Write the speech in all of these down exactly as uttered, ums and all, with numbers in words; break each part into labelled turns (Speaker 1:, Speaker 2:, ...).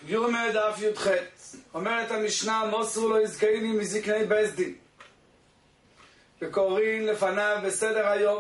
Speaker 1: יומא דף י"ח. אומרת המשנה, מוסרו לו יזכני מזקני בית דין, וקוראים לפניו בסדר היום.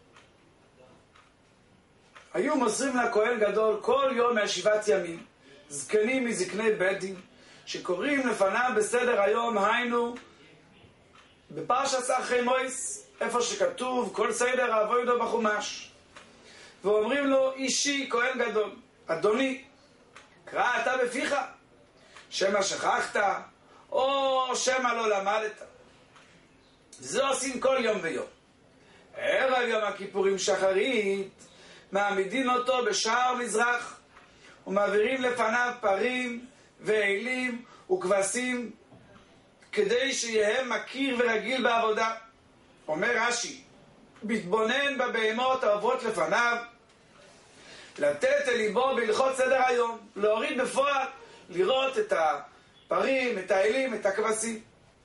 Speaker 1: היו מוסרים לכהן גדול כל יום מהשבעת ימים זקנים מזקני בית דין, שקוראים לפניו בסדר היום, היינו בפרשת אחרי מויס, איפה שכתוב כל סדר העבודה בחומש, ואומרים לו, אישי כהן גדול, אדוני, קרא אתה בפיך, שמה שכחת או שמה לא למדת. זה עושים כל יום ויום. ערב יום הכיפורים שחרית מעמידים אותו בשער מזרח ומעבירים לפניו פרים ואלים וכבשים, כדי שיהיה מכיר ורגיל בעבודה. אומר רש"י, מתבונן בבהמות העוברות לפניו, לתת אל ליבו בהלכות סדר היום, להוריד בפועל, לראות את הפרים, את האלים, את הכבשים.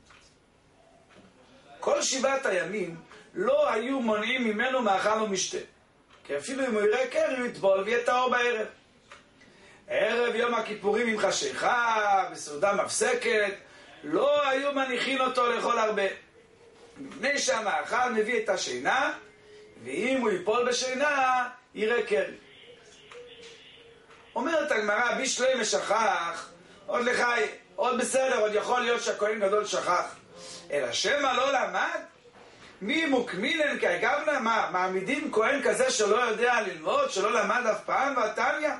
Speaker 1: כל שבעת הימים לא היו מונעים ממנו מאכל ומשתה, כי אפילו אם הוא יראה קר הוא יטבול ויהיה טהור בערב. ערב יום הכיפורים עם חשיכה וסעודה מפסקת לא היו מניחים אותו לאכול הרבה, מפני שהמאכל מביא את השינה, ואם הוא ייפול בשינה יראה קר. אומרת הגמרא, בישלי משכח, עוד לחי, עוד בסדר, עוד יכול להיות שהכהן גדול שכח, אלא שמה לא למד? מי מוקמינן כאגבנה? מה, מעמידים כהן כזה שלא יודע ללמוד, שלא למד אף פעם והתניא?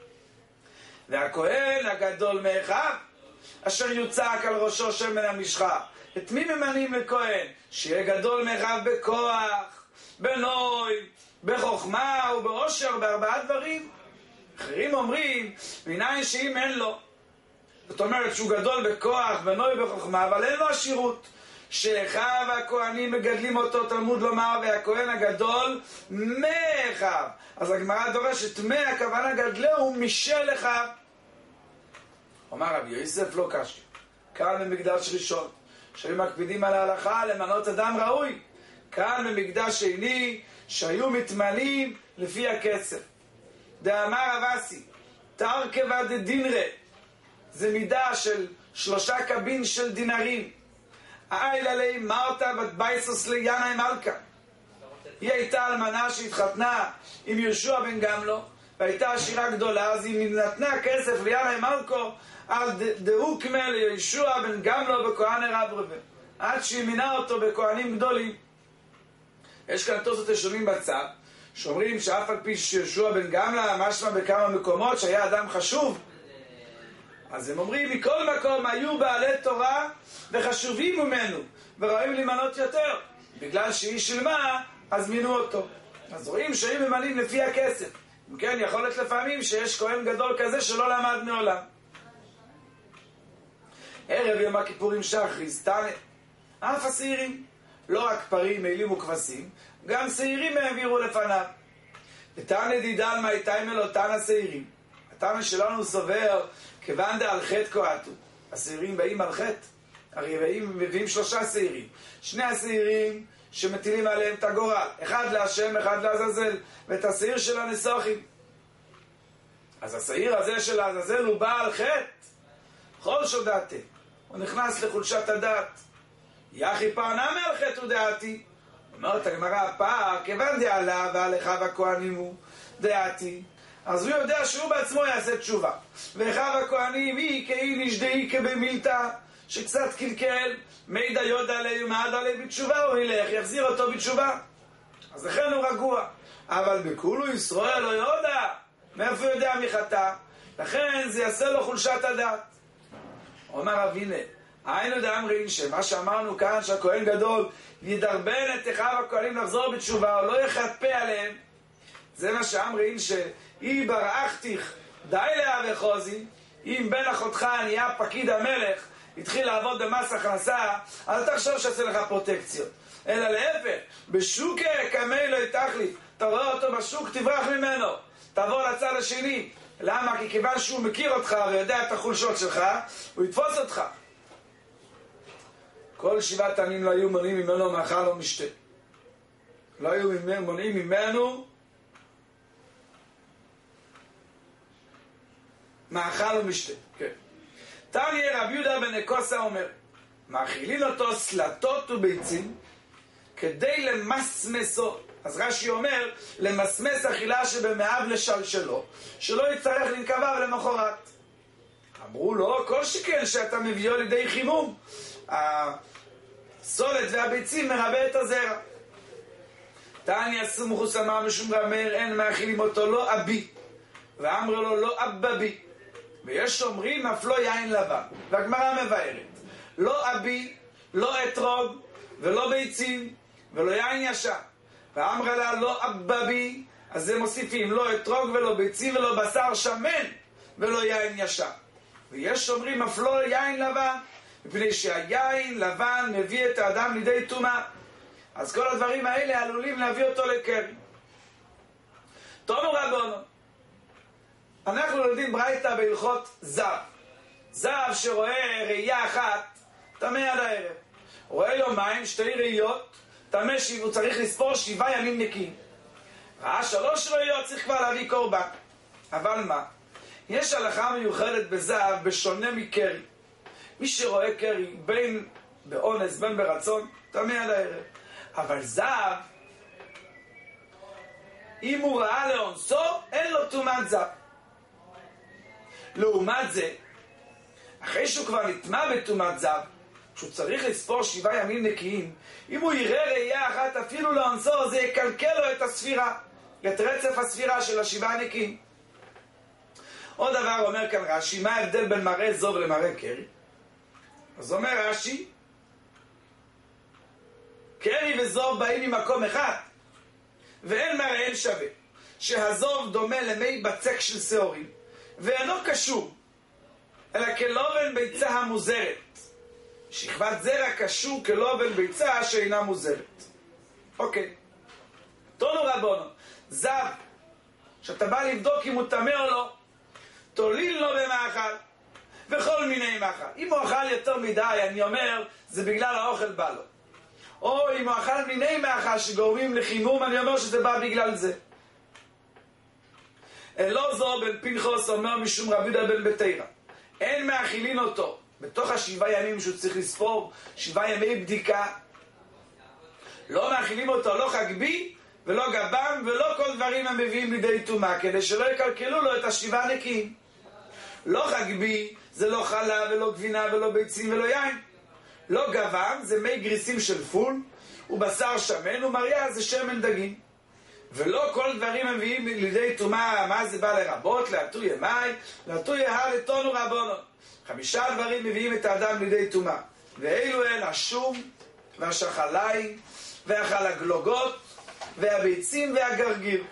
Speaker 1: והכהן הגדול מאחיו, אשר יוצק על ראשו שמן המשחה, את מי ממנים לכהן? שיהיה גדול מאחיו בכוח, בנוי, בחוכמה ובעושר, בארבעה דברים. אחרים אומרים, מניין שאם אין לו, זאת אומרת שהוא גדול בכוח, בנוי בחוכמה, אבל אין לו עשירות, שאחיו הכהנים מגדלים אותו, תלמוד לומר, והכהן הגדול מאחיו. אז הגמרא דורשת, מה הכוונה גדלהו משל אחיו. אומר רבי יוסף, לא קשיא, כאן במקדש ראשון שהיו מקפידים על ההלכה למנות אדם ראוי, כאן במקדש שני שהיו מתמנים לפי הכסף. דאמר אבסי, תרכבה דדינרה, זה מידה של שלושה קבין של דינרים. האיל עלי מרתה בת בייסוס ליאנה עם אלכה, היא הייתה אלמנה שהתחתנה עם יהושע בן גמלו והייתה עשירה גדולה, אז היא נתנה כסף ליאנה עם אלכו על דהוקמה ליהושע בן גמלו בכהן רב רבה, עד שהיא מינה אותו בכהנים גדולים. יש כאן תוספות ראשונים בצד שאומרים שאף על פי שיהושע בן גמלא משמע בכמה מקומות שהיה אדם חשוב, אז הם אומרים מכל מקום היו בעלי תורה וחשובים ממנו וראויים למנות יותר, בגלל שהיא שילמה אז מינו אותו. אז רואים שהיו ממנים לפי הכסף. אם כן, יכול להיות לפעמים שיש כהן גדול כזה שלא למד מעולם. ערב יום הכיפורים שחריס תנא, אף השעירים, לא רק פרים, אלים וכבשים, גם שעירים העבירו לפניו. ותנא דידלמא איתי מלותן השעירים. התנא שלנו סובר כיוון דעל חטא כועתו, השעירים באים על חטא, הרי באים מביאים שלושה שעירים, שני השעירים שמטילים עליהם את הגורל, אחד להשם, אחד לעזאזל, ואת השעיר של הנסוחים. אז השעיר הזה של העזאזל הוא בא על חטא, כל שודעתי, הוא נכנס לחולשת הדת. יחי פרנה מעל חטא ודעתי, אומרת הגמרא, פער כיוון דעלה ועליך הכהנים הוא דעתי, אז הוא יודע שהוא בעצמו יעשה תשובה, ואחיו הכהנים היא כאי נשדאי כבמילתא, שקצת קלקל, מידע יודע עלי ומעד עלי בתשובה, הוא ילך, יחזיר אותו בתשובה, אז לכן הוא רגוע. אבל בכולו ישראל לא יודע מאיפה הוא יודע מי חטא, לכן זה יעשה לו חולשת הדת. אומר אבינה, היינו דאמרין שמה שאמרנו כאן שהכהן גדול ידרבן את אחיו הכהנים לחזור בתשובה או לא יחפה עליהם, זה מה שאמרין שאי בראחתיך די להווה חוזי, אם בן אחותך נהיה פקיד המלך התחיל לעבוד במס הכנסה, אל תחשוב שעשה לך פרוטקציות, אלא להפך, בשוק קמי לא יתחליף, אתה רואה אותו בשוק תברח ממנו, תעבור לצד השני. למה? כי כיוון שהוא מכיר אותך ויודע את החולשות שלך, הוא יתפוס אותך. כל שבעת הימים לא היו מונעים ממנו מאכל או משתה, לא היו מונעים ממנו מאכל ומשתה. כן. תניא רבי יהודה בן נקוסה אומר, מאכילין אותו סלטות וביצים כדי למסמסו. אז רש"י אומר, למסמס אכילה שבמאב לשלשלו, שלא יצטרך לנקבה למחרת. אמרו לו, כל שכן שאתה מביאו לידי חימום, הסולת והביצים מרבה את הזרע. תניא סמכוס אמר משום רמר, אין מאכילים אותו לא אבי, ואמרו לו לא אבבי. ויש אומרים אף לא יין לבן, והגמרא מבארת, לא אבי, לא אתרוג, ולא ביצים, ולא יין ישן. ואמרה לה לא אבבי, אז הם מוסיפים לא אתרוג ולא ביצים ולא בשר שמן ולא יין ישן. ויש אומרים אף לא יין לבן, מפני שהיין לבן מביא את האדם לידי טומאה. אז כל הדברים האלה עלולים להביא אותו לקרי. תאמרו רבנו, אנחנו לומדים ברייתא בהלכות זב. זב שרואה ראייה אחת, טמא עד הערב. רואה יומיים, שתי ראיות, טמא שבע, הוא צריך לספור שבעה ימים נקיים. ראה שלוש ראיות, צריך כבר להביא קורבן. אבל מה? יש הלכה מיוחדת בזב בשונה מקרי. מי שרואה קרי בין באונס בין ברצון, טמא עד הערב. אבל זב, אם הוא ראה לאונסו, אין לו טומאת זב. לעומת זה, אחרי שהוא כבר נטמא בטומאת זב, שהוא צריך לספור שבעה ימים נקיים, אם הוא יראה ראייה אחת אפילו לאונסו, זה יקלקל לו את הספירה, את רצף הספירה של השבעה נקיים. עוד דבר אומר כאן רש"י, מה ההבדל בין מראה זוב למראה קרי? אז אומר רש"י, קרי וזוב באים ממקום אחד, ואין מראיהם שווה, שהזוב דומה למי בצק של שעורים, ואינו קשור, אלא כלובן ביצה המוזרת. שכבת זרע קשור כלובן ביצה שאינה מוזרת. אוקיי. תונו רבונו, זב, שאתה בא לבדוק אם הוא טמא או לא, תוליל לו במאכל, וכל מיני מאכל. אם הוא אכל יותר מדי, אני אומר, זה בגלל האוכל בא לו. או אם הוא אכל מיני מאכל שגורמים לחימום, אני אומר שזה בא בגלל זה. אלעזר בן פנחס אומר משום רבי יהודה בן בתרא, אין מאכילין אותו בתוך השבעה ימים שהוא צריך לספור, שבעה ימי בדיקה, לא מאכילים אותו לא חגבי ולא גבם ולא כל דברים המביאים לידי טומאה, כדי שלא יקלקלו לו את השבעה נקיים. לא חגבי זה לא חלב ולא גבינה ולא ביצים ולא יין. לא גבם זה מי גריסים של פול, ובשר שמן, ומריה זה שמן דגים. ולא כל דברים מביאים לידי טומאה, מה זה בא לרבות, להטוי ימי, להטוי יהר לתונו רבונו. חמישה דברים מביאים את האדם לידי טומאה. ואלו הן השום, והשחליים, והחלגלוגות, והביצים והגרגיר.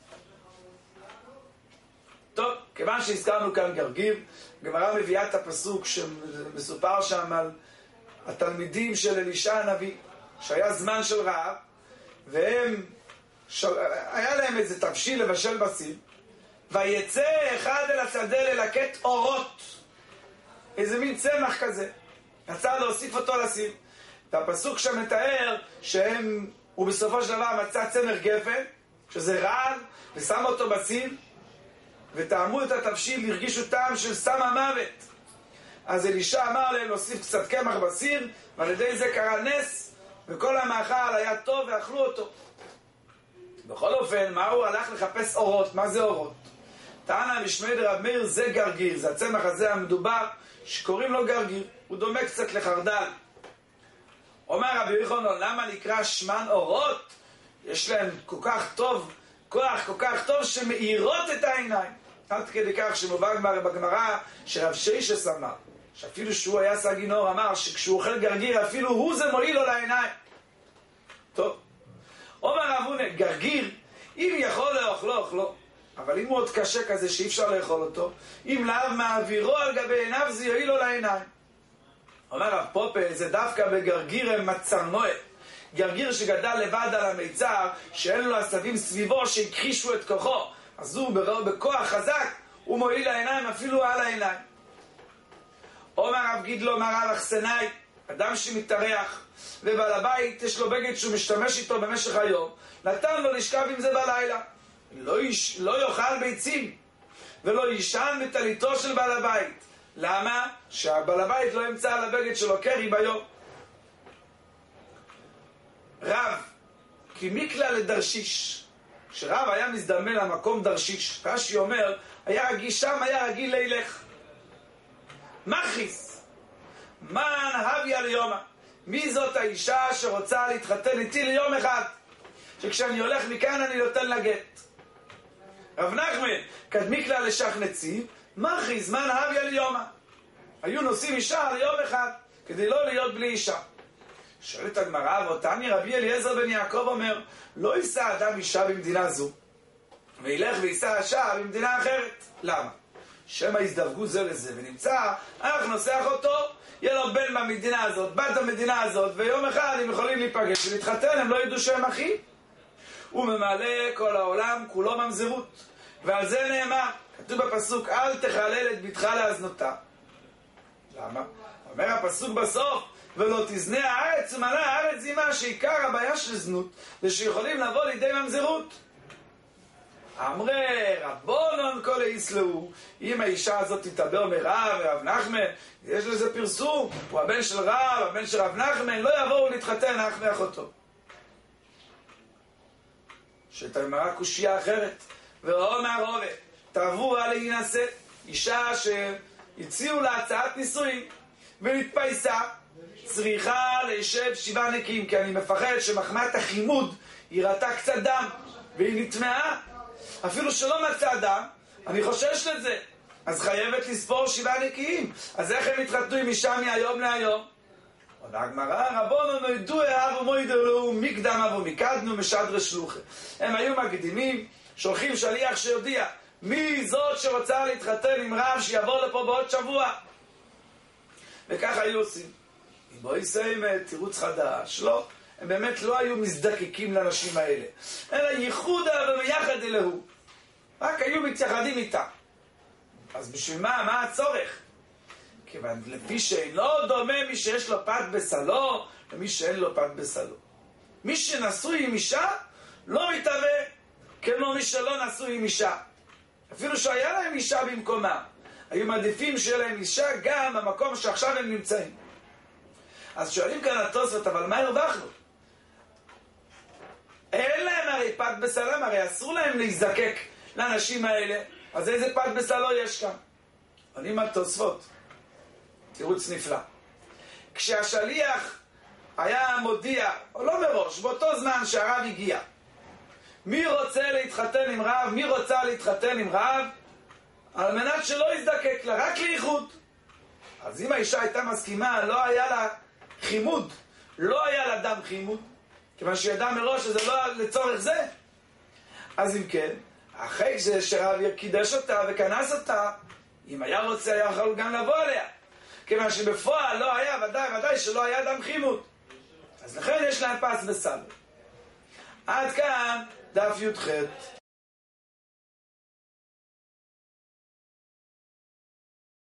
Speaker 1: טוב, כיוון שהזכרנו כאן גרגיר, גמרא מביאה את הפסוק שמסופר שם על התלמידים של אלישע הנביא, שהיה זמן של רעב, והם, של... היה להם איזה תבשיל לבשל בסיר, ויצא אחד אל השדה ללקט אורות, איזה מין צמח כזה, רצה להוסיף אותו לסיר. והפסוק שם מתאר שהם, הוא בסופו של דבר מצא צמר גפן, שזה רעב, ושם אותו בסיר, וטעמו את התבשיל, הרגישו טעם של סם המוות. אז אלישע אמר להם להוסיף קצת קמח בסיר, ועל ידי זה קרה נס, וכל המאכל היה טוב ואכלו אותו. בכל אופן, מה הוא הלך לחפש אורות? מה זה אורות? טענה משמי דרב מאיר, זה גרגיר, זה הצמח הזה המדובר, שקוראים לו גרגיר, הוא דומה קצת לחרדל. אומר רבי יוחנן, למה נקרא שמן אורות? יש להם כל כך טוב, כוח כל כך טוב שמאירות את העיניים. עד כדי כך שמובא בגמרא שרב ששת אמר, שאפילו שהוא היה סגינור, אמר שכשהוא אוכל גרגיר אפילו הוא זה מועיל לו לעיניים. טוב, אומר רב הונא, גרגיר אם יכול לאכלו אוכלו, אבל אם הוא עוד קשה כזה שאי אפשר לאכול אותו, אם לאו מעבירו על גבי עיניו זה יועיל לו לעיניים. אומר רב פופה, זה דווקא בגרגיר מצרנוע, גרגיר שגדל לבד על המיצר, שאין לו עשבים סביבו שהכחישו את כוחו, אז הוא בכוח חזק, הוא מועיל לעיניים אפילו על העיניים. אומר רב גידלו, אומר רב אחסנאי, אדם שמתארח ובעל הבית יש לו בגד שהוא משתמש איתו במשך היום, נתן לו לשכב עם זה בלילה, לא, יש, לא יאכל ביצים ולא יישן בטליתו של בעל הבית. למה? שהבעל הבית לא ימצא על הבגד שלו קרי ביום. רב, כי מקלה לדרשיש. כשרב היה מזדמן למקום דרשיש, רש"י אומר, היה רגיל שם, היה רגיל לילך. מכריס, מן הביא ליומא. מי זאת האישה שרוצה להתחתן איתי ליום אחד? שכשאני הולך מכאן אני נותן לה גט. רב נחמן, קדמי כלל לשח נציב, מכריס, מן הביא ליומא. היו נושאים אישה ליום אחד, כדי לא להיות בלי אישה. שואלת הגמרא, ואותני רבי אליעזר בן יעקב אומר, לא יישא אדם אישה במדינה זו, וילך ויישא אישה במדינה אחרת. למה? שמא יזדווגו זה לזה, ונמצא, אנחנו נוסח אותו, יהיה לו בן במדינה הזאת, בת במדינה הזאת, ויום אחד הם יכולים להיפגש ולהתחתן, הם לא ידעו שהם אחי. הוא ממלא כל העולם, כולו ממזרות. ועל זה נאמר, כתוב בפסוק, אל תחלל את ביתך להזנותה. למה? אומר הפסוק בסוף, ולא תזנה הארץ ומלא הארץ זימה, שעיקר הבעיה של זנות זה שיכולים לבוא לידי ממזרות. אמרי רבונון כל היסלו, אם האישה הזאת תתאבר מרב ורב נחמן, יש לזה פרסום, הוא הבן של רב, הבן של רב נחמן, לא יבואו להתחתן אח ואחותו. שתאמרה קושייה אחרת, וראו מהרובה תעברו על להינשא, אישה שהציעו לה הצעת נישואים ונתפייסה, צריכה להישב שבעה נקיים, כי אני מפחד שמחמת החימוד היא ראתה קצת דם והיא נטמעה, אפילו שלא מצא דם, אני חושש לזה, אז חייבת לספור שבעה נקיים. אז איך הם התחתנו עם אישה מהיום להיום? עונה הגמרא, רבונו נוידו אהב ומוידו לו מקדם אבו מקדנו משדרי שלוחה. הם היו מקדימים, שולחים שליח שיודיע מי זאת שרוצה להתחתן עם רב שיבוא לפה בעוד שבוע, וכך היו עושים. אם בואי נסיים תירוץ חדש, לא, הם באמת לא היו מזדקקים לאנשים האלה, אלא ייחוד וביחד אלוהו, רק היו מתייחדים איתה. אז בשביל מה? מה הצורך? כיוון לפי שאינו דומה מי שיש לו פת בסלו למי שאין לו פת בסלו. מי שנשוי עם אישה לא מתהווה כמו מי שלא נשוי עם אישה, אפילו שהיה להם אישה במקומה, היו מעדיפים שיהיה להם אישה גם במקום שעכשיו הם נמצאים. אז שואלים כאן התוספות, אבל מה הרווחנו? אין להם הרי פת בסלם, הרי אסור להם להזדקק לאנשים האלה, אז איזה פת בסלו יש כאן? עונים התוספות, תירוץ נפלא. כשהשליח היה מודיע, או לא מראש, באותו זמן שהרב הגיע, מי רוצה להתחתן עם רב, מי רוצה להתחתן עם רב, על מנת שלא יזדקק לה, רק לייחוד. אז אם האישה הייתה מסכימה, לא היה לה חימוד, לא היה לה דם חימוד, כיוון שידע מראש שזה לא לצורך זה. אז אם כן, אחרי זה שרב קידש אותה וכנס אותה, אם היה רוצה היה יכול גם לבוא עליה, כיוון שבפועל לא היה, ודאי ודאי שלא היה דם חימוד. אז לכן יש להם פס בסלו. עד כאן דף י"ח.